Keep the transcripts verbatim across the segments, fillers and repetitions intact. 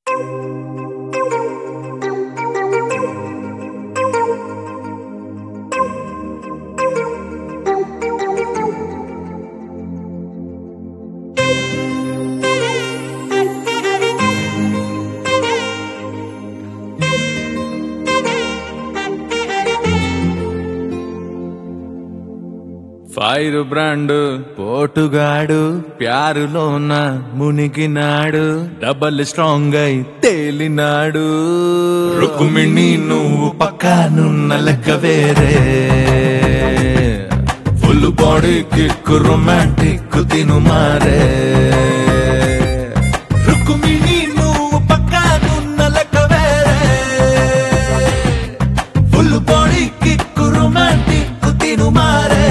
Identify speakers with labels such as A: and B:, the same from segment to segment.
A: Fire brand పోటుగాడు ప్యారులోన మునిగినాడు, డబల్ స్ట్రాంగ్ అయి తేలినాడు. రుక్మిణి నువ్వు పక్కనున్న లెక్క వేరే, ఫుల్ బాడీ కిక్ రొమాంటిక్ తిను మారే. రుక్మిణి నువ్వు పక్కనున్న లెక్క వేరే, ఫుల్ బాడీ కిక్ రొమాంటిక్ తిను మారే.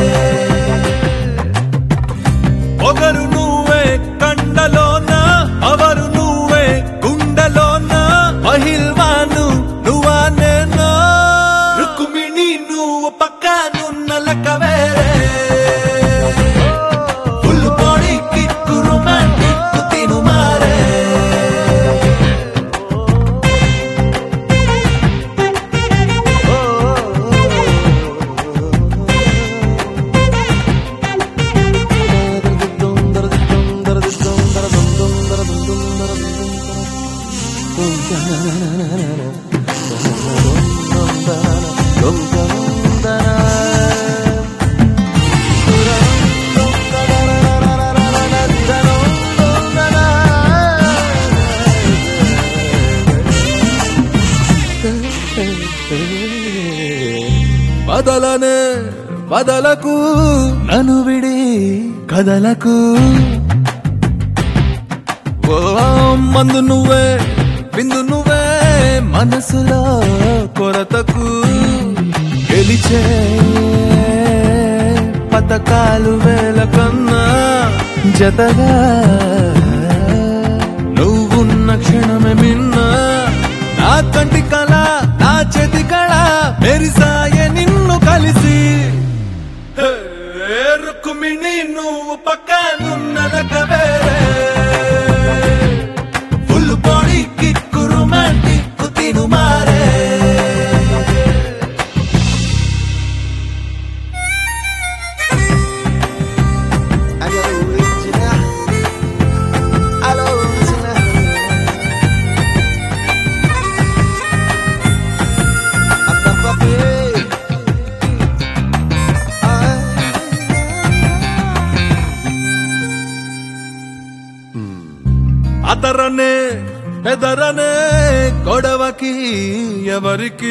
A: ఒకరు నువ్వే కండలోన, అవరు నువ్వే గుండెలోన, మహిల్వాను నువ్వా నేనా. రుక్మిణి నువ్వు పక్కనున్న లెక్క వేరే, ఫుల్ బాడీ కిక్ రొమాంటిక్ తిను మారే. బదలనే బదలకు నన్ను విడి కదలకు, ఓ మందు నువ్వే బిందు నువ్వే మనసులో కొరతకు. గెలిచే పతకాలు వేల కన్నా జతగా నువ్వున్న క్షణమే మిన్న. నా కంటి కళ నా చేతి కళ మెరిసాయే నిన్ను కలిసి. రుక్మిణి నువ్వు పక్కనున్న లెక్క వేరే, ఫుల్ బాడీ కిక్ రొమాంటిక్ తిను మారే. అతరనే బెదరనే గొడవకి ఎవరికి,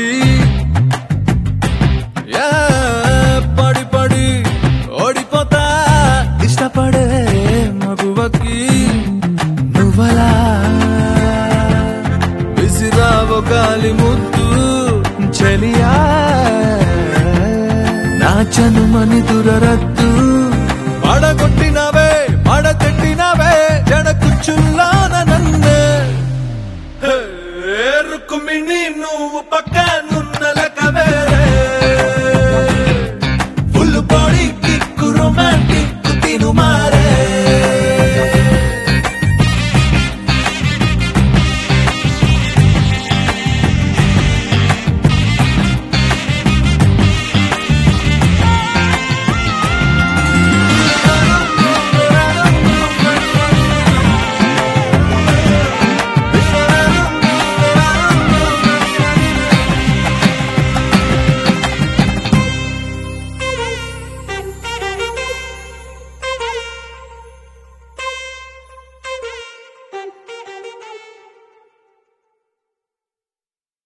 A: పడి పడి ఓడిపోతా ఇష్టపడే మగువకి. నువ్వలా విసిరావు గాలి ముద్దు చెలియా, నా చనుమని దురరద్దు. పడగొట్టినవే పడతెట్టినవే జడ కుచ్చుల్లాన నన్నే. రుక్మిణి నువ్వు పక్క